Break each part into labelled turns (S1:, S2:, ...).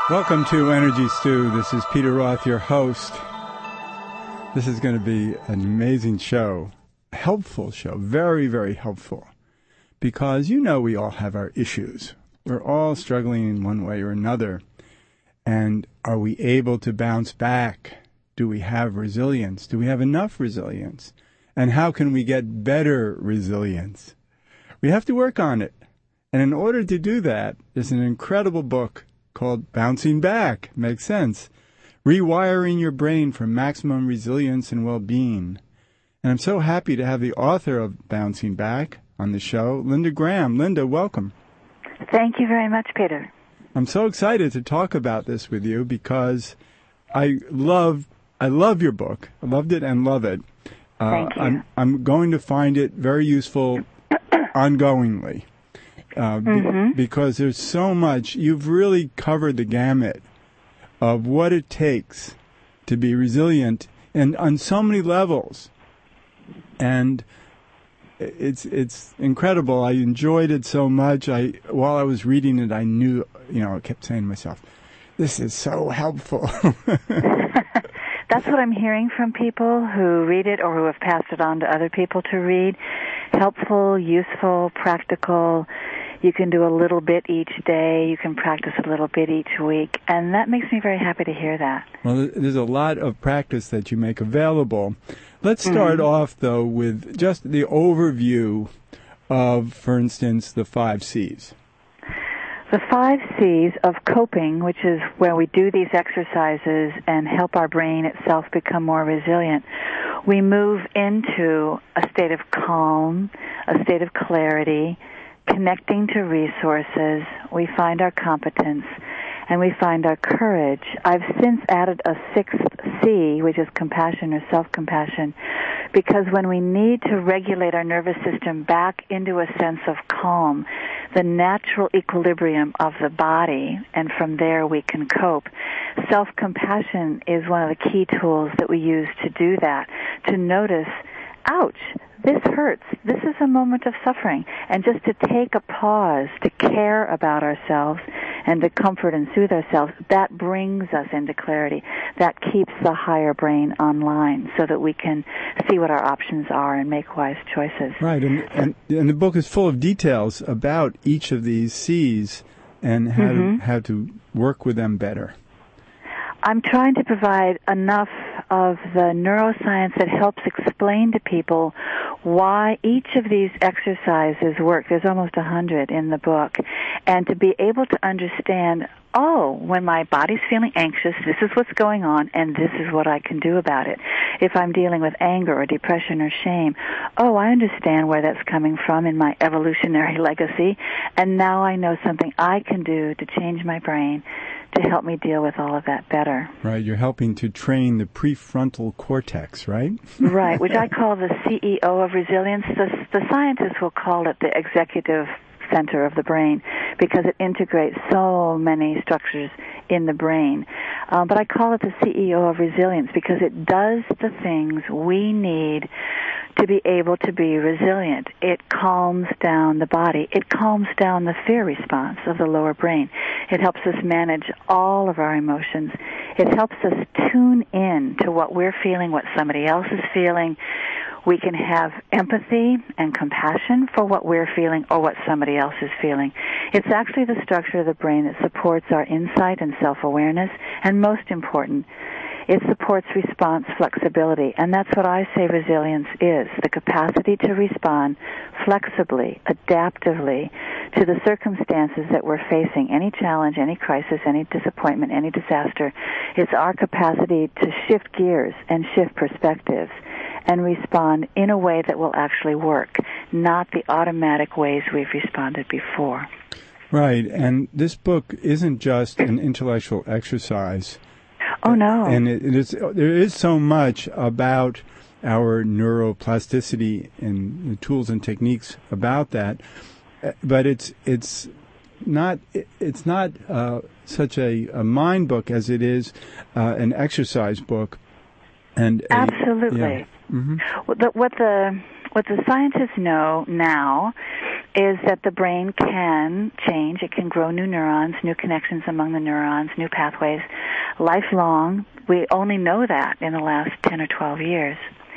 S1: Welcome to Energy Stew. This is Peter Roth, your host. This is going to be an amazing show, a helpful show, very, very helpful, because you know we all have our issues. We're all struggling in one way or another. And are we able to bounce back? Do we have resilience? Do we have enough resilience? And how can we get better resilience? We have to work on it. And in order to do that, there's an incredible book called Bouncing Back. Makes sense. Rewiring Your Brain for Maximum Resilience and Well-Being. And I'm so happy to have the author of Bouncing Back on the show, Linda Graham. Linda, welcome.
S2: Thank you very much, Peter.
S1: I'm so excited to talk about this with you because I love your book. I loved it and love it.
S2: Thank you.
S1: I'm going to find it very useful ongoingly. Because there's so much. You've really covered the gamut of what it takes to be resilient and on so many levels. And it's incredible. I enjoyed it so much. While I was reading it, I knew, I kept saying to myself, this is so helpful.
S2: That's what I'm hearing from people who read it or who have passed it on to other people to read. Helpful, useful, practical. You can do a little bit each day. You can practice a little bit each week. And that makes me very happy to hear that.
S1: Well, there's a lot of practice that you make available. Let's start off, though, with just the overview of, for instance, the 5 C's.
S2: The 5 C's of coping, which is where we do these exercises and help our brain itself become more resilient, we move into a state of calm, a state of clarity, connecting to resources, we find our competence, and we find our courage. I've since added a 6th C, which is compassion or self-compassion, because when we need to regulate our nervous system back into a sense of calm, the natural equilibrium of the body, and from there we can cope. Self-compassion is one of the key tools that we use to do that, to notice, ouch, this hurts. This is a moment of suffering. And just to take a pause, to care about ourselves and to comfort and soothe ourselves, that brings us into clarity. That keeps the higher brain online so that we can see what our options are and make wise choices.
S1: Right, and the book is full of details about each of these C's and how to work with them better.
S2: I'm trying to provide enough of the neuroscience that helps explain to people why each of these exercises work. There's almost 100 in the book. And to be able to understand, when my body's feeling anxious, this is what's going on, and this is what I can do about it. If I'm dealing with anger or depression or shame, I understand where that's coming from in my evolutionary legacy, and now I know something I can do to change my brain to help me deal with all of that better.
S1: Right, you're helping to train the prefrontal cortex, right?
S2: Right, which I call the CEO of resilience. The scientists will call it the executive center of the brain because it integrates so many structures in the brain. But I call it the CEO of resilience because it does the things we need to be able to be resilient. It calms down the body. It calms down the fear response of the lower brain. It helps us manage all of our emotions. It helps us tune in to what we're feeling, what somebody else is feeling. We can have empathy and compassion for what we're feeling or what somebody else is feeling. It's actually the structure of the brain that supports our insight and self-awareness, and most important, it supports response flexibility, and that's what I say resilience is, the capacity to respond flexibly, adaptively to the circumstances that we're facing, any challenge, any crisis, any disappointment, any disaster. It's our capacity to shift gears and shift perspectives and respond in a way that will actually work, not the automatic ways we've responded before.
S1: Right, and this book isn't just an intellectual exercise.
S2: Oh, no.
S1: And there is so much about our neuroplasticity and the tools and techniques about that, but it's not such a mind book as it is an exercise book. And
S2: absolutely.
S1: Yeah. Mm-hmm.
S2: What the scientists know now is that the brain can change. It can grow new neurons, new connections among the neurons, new pathways, lifelong. We only know that in the last 10 or 12 years.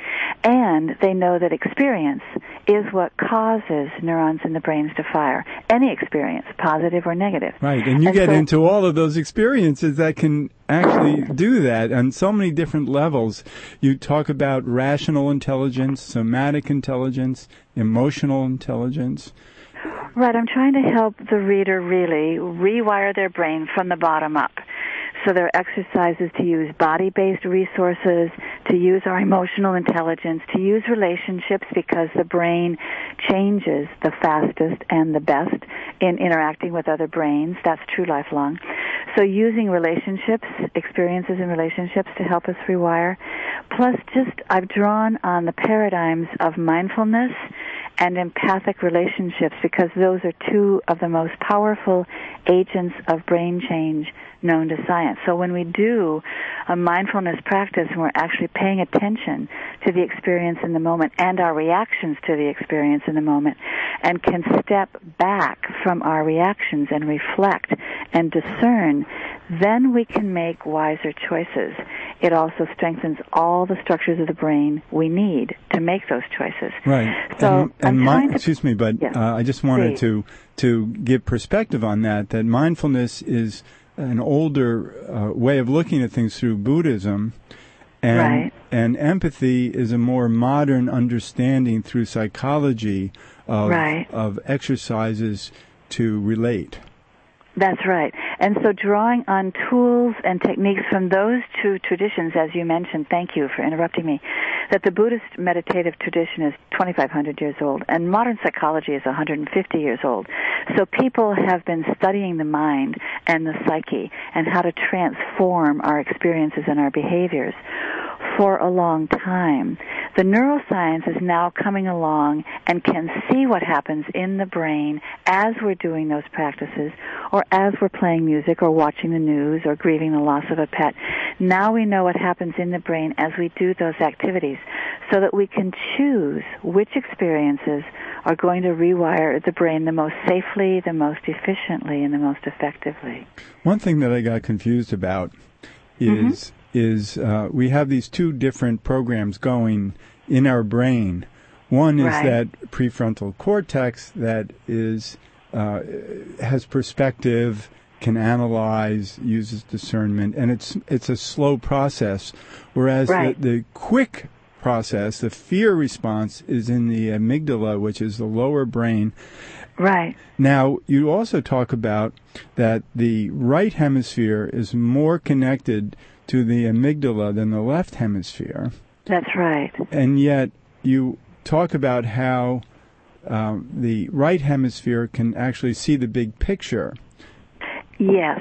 S2: And they know that experience is what causes neurons in the brains to fire. Any experience, positive or negative.
S1: Right, and you get into all of those experiences that can actually do that on so many different levels. You talk about rational intelligence, somatic intelligence, emotional intelligence.
S2: Right, I'm trying to help the reader really rewire their brain from the bottom up. So there are exercises to use body-based resources, to use our emotional intelligence, to use relationships, because the brain changes the fastest and the best in interacting with other brains. That's true lifelong. So using relationships, experiences in relationships to help us rewire. Plus, I've drawn on the paradigms of mindfulness and empathic relationships, because those are two of the most powerful agents of brain change known to science. So when we do a mindfulness practice and we're actually paying attention to the experience in the moment and our reactions to the experience in the moment, and can step back from our reactions and reflect and discern, then we can make wiser choices. It also strengthens all the structures of the brain we need to make those choices.
S1: Right.
S2: So
S1: excuse me, but
S2: yes,
S1: I just wanted to give perspective on that mindfulness is an older way of looking at things through Buddhism, and empathy is a more modern understanding through psychology of exercises to relate.
S2: That's right. And so drawing on tools and techniques from those two traditions, as you mentioned, thank you for interrupting me, that the Buddhist meditative tradition is 2,500 years old, and modern psychology is 150 years old. So people have been studying the mind and the psyche and how to transform our experiences and our behaviors for a long time. The neuroscience is now coming along and can see what happens in the brain as we're doing those practices, or as we're playing music or watching the news or grieving the loss of a pet. Now we know what happens in the brain as we do those activities, so that we can choose which experiences are going to rewire the brain the most safely, the most efficiently, and the most effectively.
S1: One thing that I got confused about is we have these two different programs going in our brain. One is that prefrontal cortex that is has perspective, can analyze, uses discernment, and it's a slow process. Whereas the quick process, the fear response, is in the amygdala, which is the lower brain.
S2: Right.
S1: Now, you also talk about that the right hemisphere is more connected to the amygdala than the left hemisphere.
S2: That's right.
S1: And yet you talk about how the right hemisphere can actually see the big picture.
S2: Yes.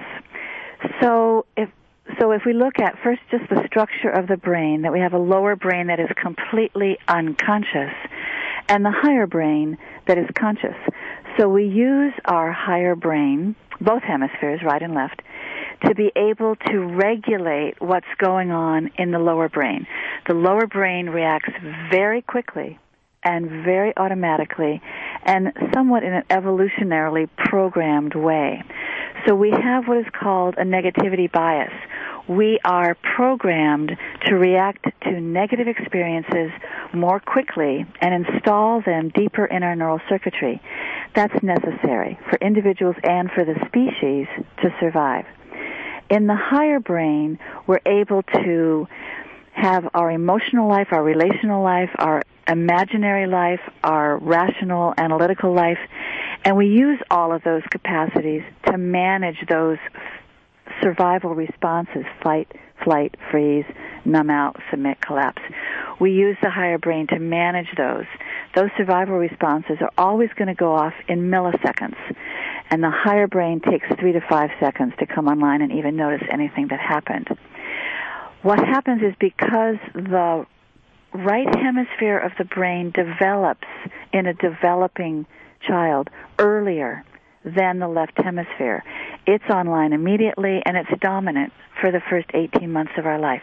S2: So if we look at first just the structure of the brain, that we have a lower brain that is completely unconscious and the higher brain that is conscious. So we use our higher brain, both hemispheres, right and left, to be able to regulate what's going on in the lower brain. The lower brain reacts very quickly and very automatically and somewhat in an evolutionarily programmed way. So we have what is called a negativity bias. We are programmed to react to negative experiences more quickly and install them deeper in our neural circuitry. That's necessary for individuals and for the species to survive. In the higher brain, we're able to have our emotional life, our relational life, our imaginary life, our rational, analytical life, and we use all of those capacities to manage those survival responses: fight, flight, freeze, numb out, submit, collapse. We use the higher brain to manage those. Those survival responses are always going to go off in milliseconds, and the higher brain takes 3 to 5 seconds to come online and even notice anything that happened. What happens is, because the right hemisphere of the brain develops in a developing child earlier than the left hemisphere, it's online immediately, and it's dominant for the first 18 months of our life.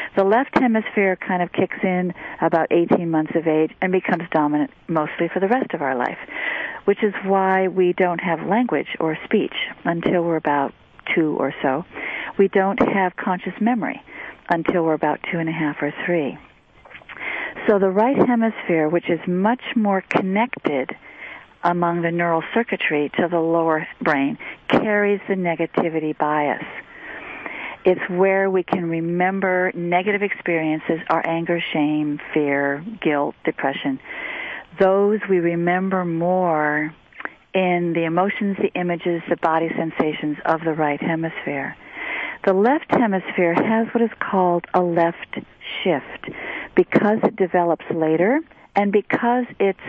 S2: The left hemisphere kind of kicks in about 18 months of age and becomes dominant mostly for the rest of our life, which is why we don't have language or speech until we're about 2 or so. We don't have conscious memory until we're about 2.5 or 3. So the right hemisphere, which is much more connected among the neural circuitry to the lower brain, carries the negativity bias. It's where we can remember negative experiences, our anger, shame, fear, guilt, depression. Those we remember more in the emotions, the images, the body sensations of the right hemisphere. The left hemisphere has what is called a left shift because it develops later and because it's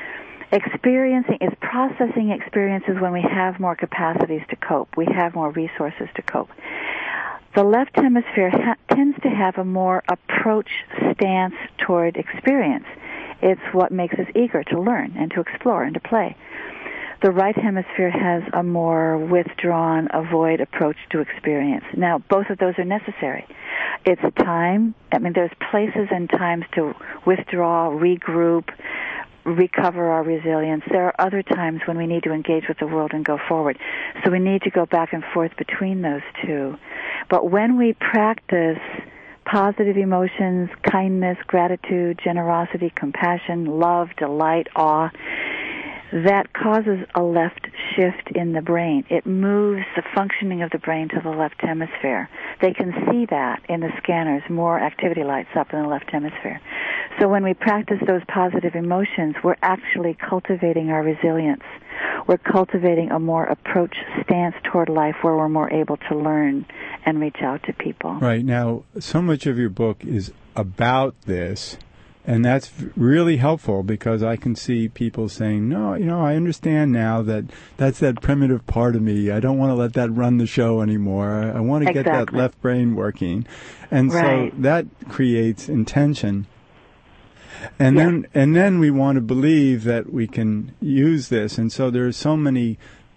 S2: processing experiences when we have more capacities to cope. We have more resources to cope. The left hemisphere tends to have a more approach stance toward experience. It's what makes us eager to learn and to explore and to play. The right hemisphere has a more withdrawn, avoid approach to experience. Now, both of those are necessary. It's time. There's places and times to withdraw, regroup, recover our resilience. There are other times when we need to engage with the world and go forward. So we need to go back and forth between those two. But when we practice positive emotions, kindness, gratitude, generosity, compassion, love, delight, awe, that causes a left shift in the brain. It moves the functioning of the brain to the left hemisphere. They can see that in the scanners. More activity lights up in the left hemisphere. So when we practice those positive emotions, we're actually cultivating our resilience. We're cultivating a more approach stance toward life where we're more able to learn and reach out to people.
S1: Right. Now, so much of your book is about this. And that's really helpful because I can see people saying, no, I understand now that that's that primitive part of me. I don't want to let that run the show anymore. I want to get that left brain working. And so that creates intention. And then we want to believe that we can use this. And so there are so many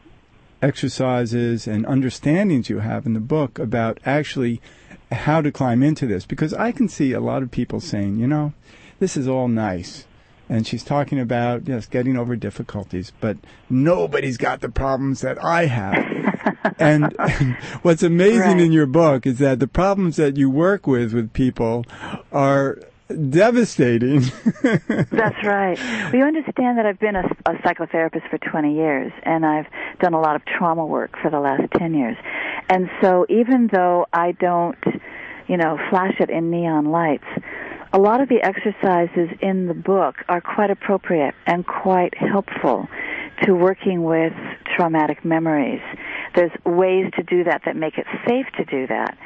S1: exercises and understandings you have in the book about actually how to climb into this. Because I can see a lot of people saying, this is all nice. And she's talking about, yes, getting over difficulties, but nobody's got the problems that I have. And what's amazing in your book is that the problems that you work with people are devastating.
S2: That's right. Well, you understand that I've been a psychotherapist for 20 years, and I've done a lot of trauma work for the last 10 years. And so even though I don't, flash it in neon lights, a lot of the exercises in the book are quite appropriate and quite helpful to working with traumatic memories. There's ways to do that make it safe to do that.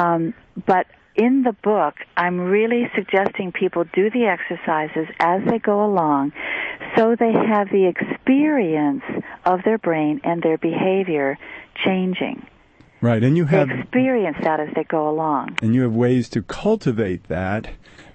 S2: But in the book, I'm really suggesting people do the exercises as they go along so they have the experience of their brain and their behavior changing.
S1: Right, and
S2: they experience that as they go along.
S1: And you have ways to cultivate that.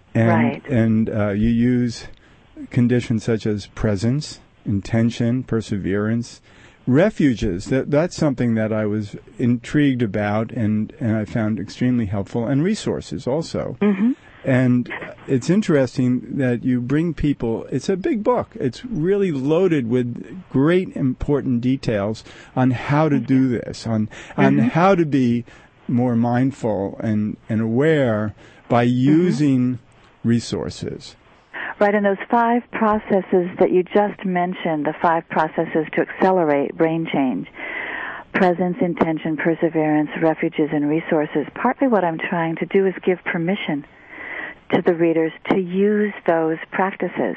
S1: And you use conditions such as presence, intention, perseverance, refuges. That's something that I was intrigued about and I found extremely helpful, and resources also. Mm-hmm. And it's interesting that you bring people, it's a big book. It's really loaded with great important details on how to do this, on how to be more mindful and aware by using resources.
S2: Right, and those 5 processes that you just mentioned, the 5 processes to accelerate brain change, presence, intention, perseverance, refuges, and resources, partly what I'm trying to do is give permission to the readers to use those practices,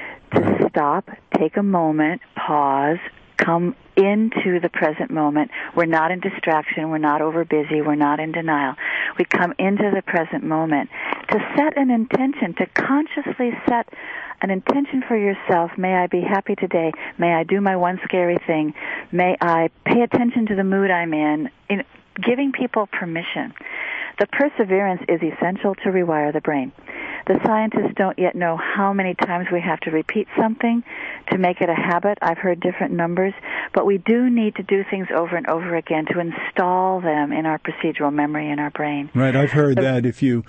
S2: to stop, take a moment, pause, come into the present moment. We're not in distraction. We're not over busy. We're not in denial. We come into the present moment to set an intention, to consciously set an intention for yourself. May I be happy today? May I do my one scary thing? May I pay attention to the mood I'm in giving people permission. The perseverance is essential to rewire the brain. The scientists don't yet know how many times we have to repeat something to make it a habit. I've heard different numbers, but we do need to do things over and over again to install them in our procedural memory in our brain.
S1: Right. I've heard that if you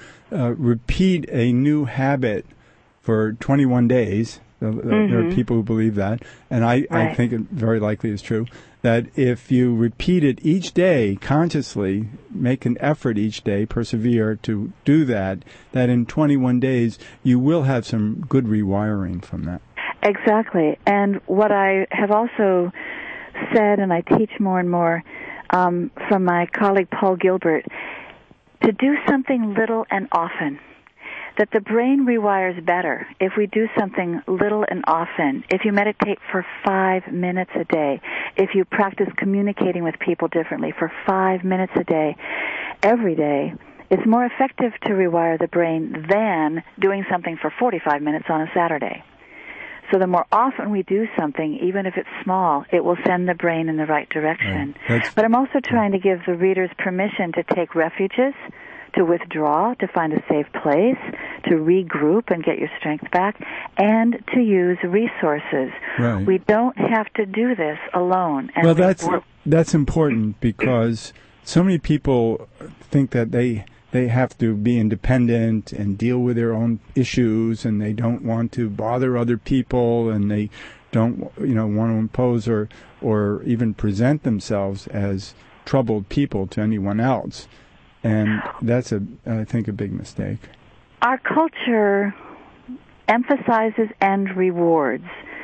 S1: repeat a new habit for 21 days, there are people who believe that, and I think it very likely is true, that if you repeat it each day consciously, make an effort each day, persevere to do that, that in 21 days you will have some good rewiring from that.
S2: Exactly. And what I have also said, and I teach more and more from my colleague Paul Gilbert, to do something little and often. That the brain rewires better if we do something little and often. If you meditate for 5 minutes a day, if you practice communicating with people differently for 5 minutes a day, every day, it's more effective to rewire the brain than doing something for 45 minutes on a Saturday. So the more often we do something, even if it's small, it will send the brain in the right direction. Right. But I'm also trying to give the readers permission to take refuges, to withdraw, to find a safe place, to regroup and get your strength back, and to use resources. Right. We don't have to do this alone. And
S1: well, that's important because so many people think that they have to be independent and deal with their own issues, and they don't want to bother other people, and they don't want to impose or even present themselves as troubled people to anyone else. And that's, I think, a big mistake.
S2: Our culture emphasizes and rewards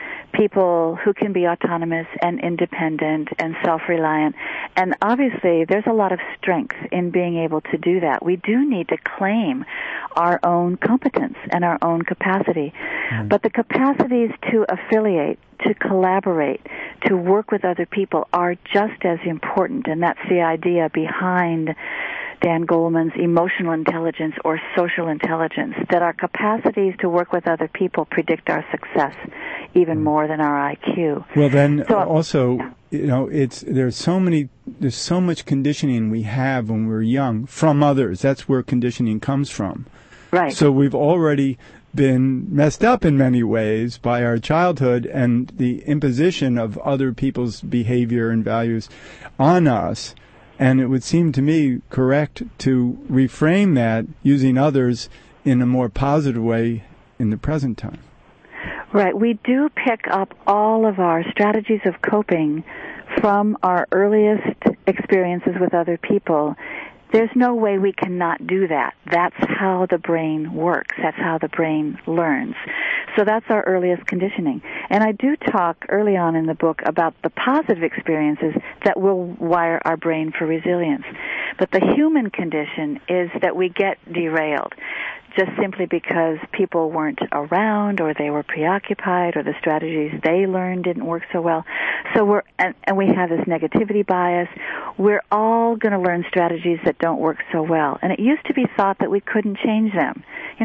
S2: people who can be autonomous and independent and self-reliant. And obviously, there's a lot of strength in being able to do that. We do need to claim our own competence and our own capacity. But the capacities to affiliate, to collaborate, to work with other people are just as important. And that's the idea behind Dan Goleman's emotional intelligence or social intelligence, that our capacities to work with other people predict our success even more than our IQ.
S1: Well, then there's so much conditioning we have when we're young from others. That's where conditioning comes from.
S2: Right.
S1: So we've already been messed up in many ways by our childhood and the imposition of other people's behavior and values on us. And it would seem to me correct to reframe that using others in a more positive way in the present time.
S2: Right. We do pick up all of our strategies of coping from our earliest experiences with other people. There's no way we cannot do that. That's how the brain works. That's how the brain learns. So that's our earliest conditioning. And I do talk early on in the book about the positive experiences that will wire our brain for resilience. But the human condition is that we get derailed just simply because people weren't around or they were preoccupied or the strategies they learned didn't work so well. So and we have this negativity bias. We're all going to learn strategies that don't work so well. And it used to be thought that we couldn't change them.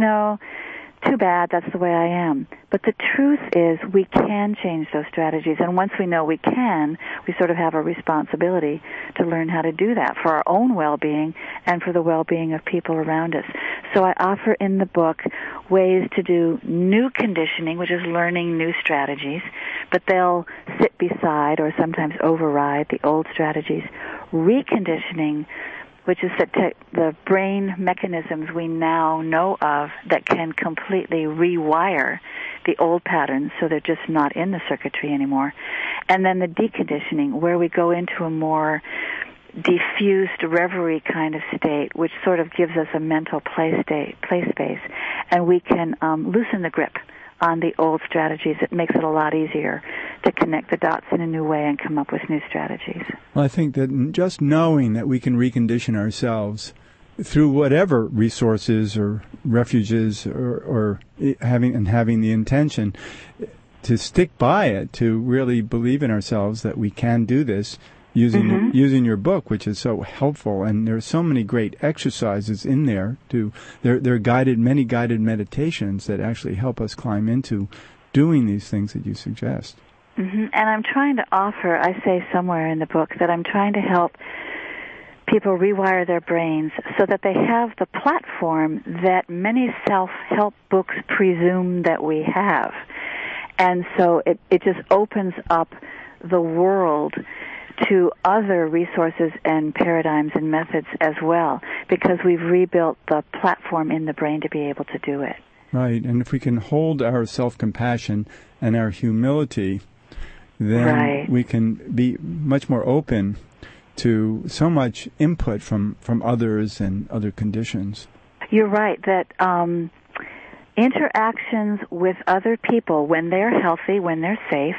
S2: Too bad, that's the way I am. But the truth is we can change those strategies. And once we know we can, we sort of have a responsibility to learn how to do that for our own well-being and for the well-being of people around us. So I offer in the book ways to do new conditioning, which is learning new strategies, but they'll sit beside or sometimes override the old strategies. Reconditioning, which is the brain mechanisms we now know of that can completely rewire the old patterns so they're just not in the circuitry anymore. And then the deconditioning, where we go into a more diffused reverie kind of state, which sort of gives us a mental play space, and we can loosen the grip on the old strategies. It makes it a lot easier to connect the dots in a new way and come up with new strategies.
S1: Well, I think that just knowing that we can recondition ourselves through whatever resources or refuges or having the intention to stick by it, to really believe in ourselves that we can do this, using your book, which is so helpful, and there's so many great exercises in there. There are many guided meditations that actually help us climb into doing these things that you suggest.
S2: And I'm trying to offer, I say somewhere in the book, that I'm trying to help people rewire their brains so that they have the platform that many self-help books presume that we have. And so it just opens up the world to other resources and paradigms and methods as well, because we've rebuilt the platform in the brain to be able to do it.
S1: Right, and if we can hold our self-compassion and our humility, then we can be much more open to so much input from others and other conditions.
S2: You're right, that interactions with other people, when they're healthy, when they're safe,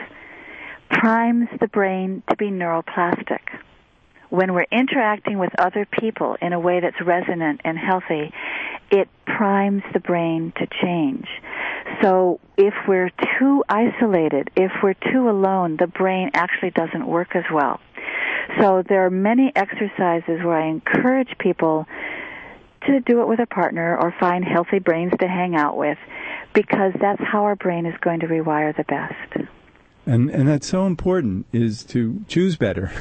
S2: primes the brain to be neuroplastic. When we're interacting with other people in a way that's resonant and healthy, it primes the brain to change. So if we're too isolated, if we're too alone, the brain actually doesn't work as well. So there are many exercises where I encourage people to do it with a partner or find healthy brains to hang out with, because that's how our brain is going to rewire the best.
S1: And that's so important, is to choose better.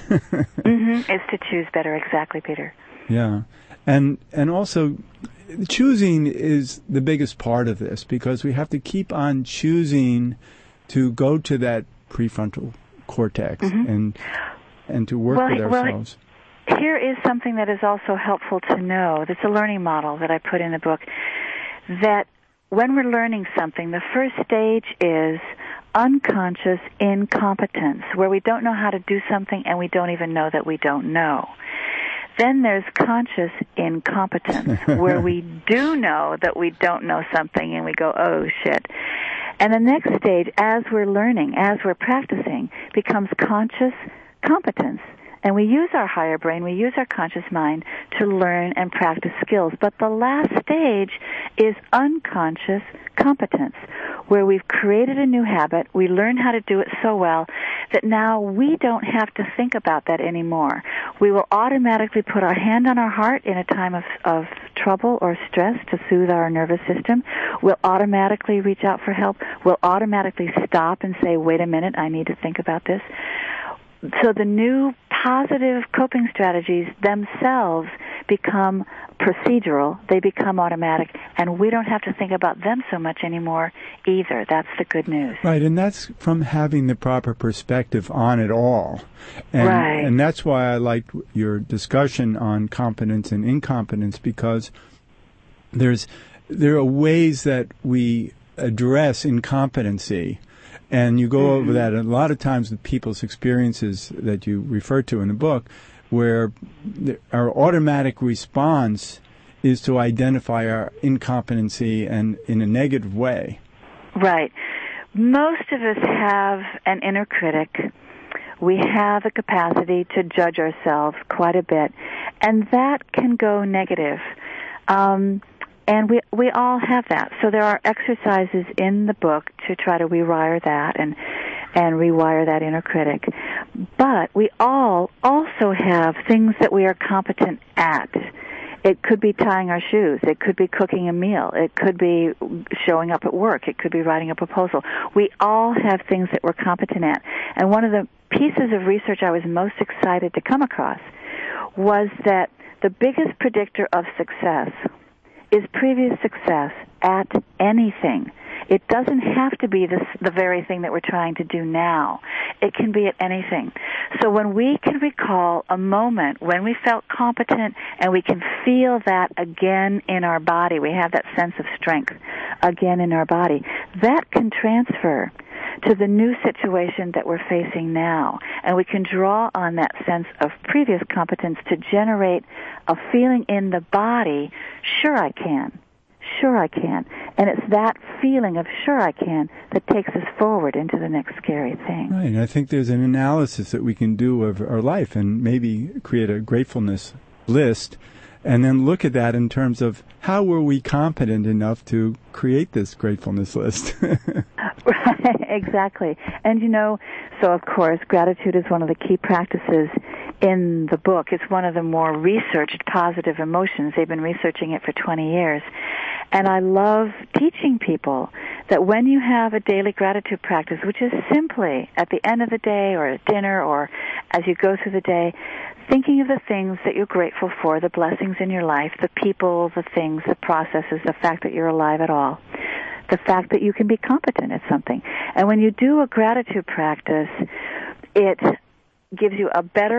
S2: Is to choose better, exactly, Peter.
S1: Yeah. And also, choosing is the biggest part of this, because we have to keep on choosing to go to that prefrontal cortex and to work with ourselves.
S2: Here is something that is also helpful to know. That's a learning model that I put in the book, that when we're learning something, the first stage is unconscious incompetence, where we don't know how to do something and we don't even know that we don't know. Then there's conscious incompetence, where we do know that we don't know something and we go, oh, shit. And the next stage, as we're learning, as we're practicing, becomes conscious competence. And we use our higher brain, we use our conscious mind to learn and practice skills. But the last stage is unconscious competence, where we've created a new habit, we learn how to do it so well that now we don't have to think about that anymore. We will automatically put our hand on our heart in a time of trouble or stress to soothe our nervous system. We'll automatically reach out for help. We'll automatically stop and say, wait a minute, I need to think about this. So the new positive coping strategies themselves become procedural, they become automatic, and we don't have to think about them so much anymore either. That's the good news.
S1: Right, and that's from having the proper perspective on it all. And, and that's why I liked your discussion on competence and incompetence, because there are ways that we address incompetency. And you go over that a lot of times with people's experiences that you refer to in the book, where our automatic response is to identify our incompetency and in a negative way.
S2: Right. Most of us have an inner critic. We have the capacity to judge ourselves quite a bit, and that can go negative. And we all have that. So there are exercises in the book to try to rewire that and rewire that inner critic. But we all also have things that we are competent at. It could be tying our shoes. It could be cooking a meal. It could be showing up at work. It could be writing a proposal. We all have things that we're competent at. And one of the pieces of research I was most excited to come across was that the biggest predictor of success is previous success at anything. It doesn't have to be the very thing that we're trying to do now. It can be at anything. So when we can recall a moment when we felt competent and we can feel that again in our body, we have that sense of strength again in our body, that can transfer to the new situation that we're facing now. And we can draw on that sense of previous competence to generate a feeling in the body, sure I can. Sure I can. And it's that feeling of sure I can that takes us forward into the next scary thing.
S1: Right. I think there's an analysis that we can do of our life and maybe create a gratefulness list and then look at that in terms of how were we competent enough to create this gratefulness list.
S2: Right, exactly. And so of course, gratitude is one of the key practices in the book. It's one of the more researched positive emotions. They've been researching it for 20 years. And I love teaching people that when you have a daily gratitude practice, which is simply at the end of the day or at dinner or as you go through the day, thinking of the things that you're grateful for, the blessings in your life, the people, the things, the processes, the fact that you're alive at all, the fact that you can be competent at something. And when you do a gratitude practice, it gives you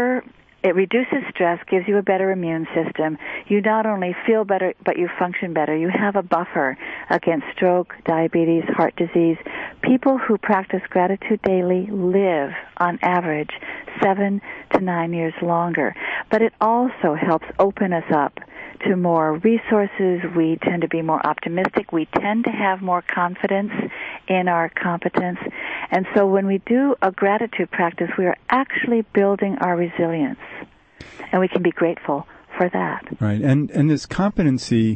S2: it reduces stress, gives you a better immune system. You not only feel better, but you function better. You have a buffer against stroke, diabetes, heart disease. People who practice gratitude daily live, on average, 7 to 9 years longer. But it also helps open us up to more resources. We tend to be more optimistic. We tend to have more confidence in our competence. And so when we do a gratitude practice, we are actually building our resilience. And we can be grateful for that.
S1: Right. And this competency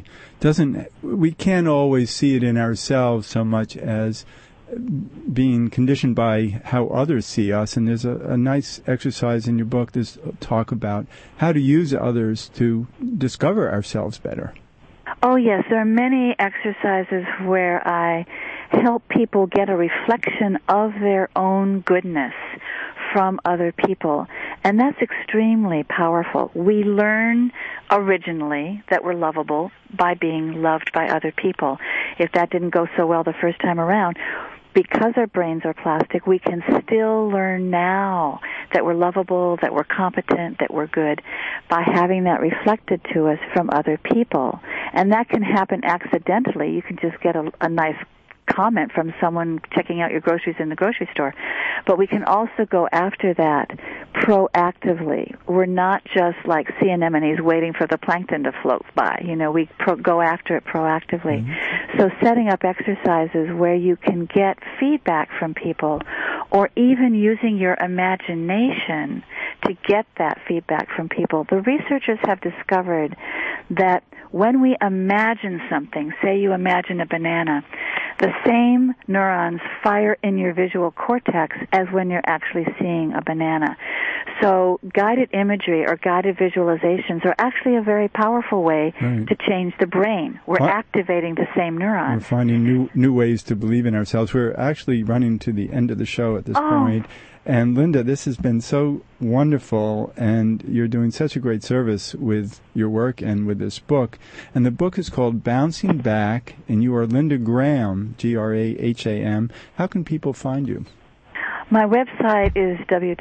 S1: we can't always see it in ourselves so much as being conditioned by how others see us. And there's a nice exercise in your book, this talk about how to use others to discover ourselves better.
S2: Oh, yes. There are many exercises where I help people get a reflection of their own goodness from other people. And that's extremely powerful. We learn originally that we're lovable by being loved by other people. If that didn't go so well the first time around, because our brains are plastic, we can still learn now that we're lovable, that we're competent, that we're good by having that reflected to us from other people. And that can happen accidentally. You can just get a nice comment from someone checking out your groceries in the grocery store. But we can also go after that proactively. We're not just like sea anemones waiting for the plankton to float by. We go after it proactively. Mm-hmm. So setting up exercises where you can get feedback from people, or even using your imagination to get that feedback from people. The researchers have discovered that when we imagine something, say you imagine a banana, the same neurons fire in your visual cortex as when you're actually seeing a banana. So guided imagery or guided visualizations are actually a very powerful way to change the brain. We're activating the same neurons.
S1: We're finding new ways to believe in ourselves. We're actually running to the end of the show at this point. And Linda, this has been so wonderful, and you're doing such a great service with your work and with this book. And the book is called Bouncing Back, and you are Linda Graham, Graham. How can people find you?
S2: My website is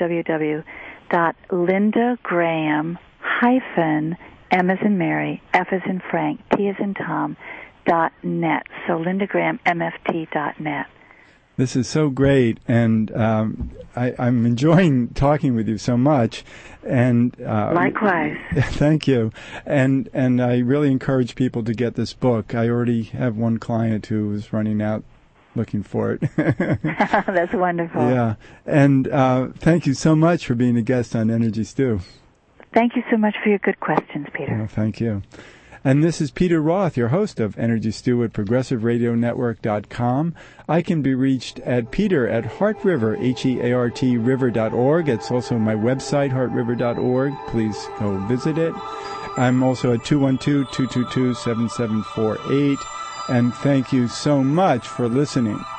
S2: www.lindagraham-M as in Mary, F as in Frank, T as in Tom, .net. So lindagrahammft.net.
S1: This is so great, and I'm enjoying talking with you so much. And
S2: likewise.
S1: Thank you. And I really encourage people to get this book. I already have one client who is running out looking for it.
S2: That's wonderful.
S1: Yeah. And thank you so much for being a guest on Energy Stew.
S2: Thank you so much for your good questions, Peter.
S1: Oh, thank you. And this is Peter Roth, your host of Energy Stew at ProgressiveRadioNetwork.com. I can be reached at Peter@HeartRiver, HEART river.org. It's also my website, heartriver.org. Please go visit it. I'm also at 212-222-7748. And thank you so much for listening.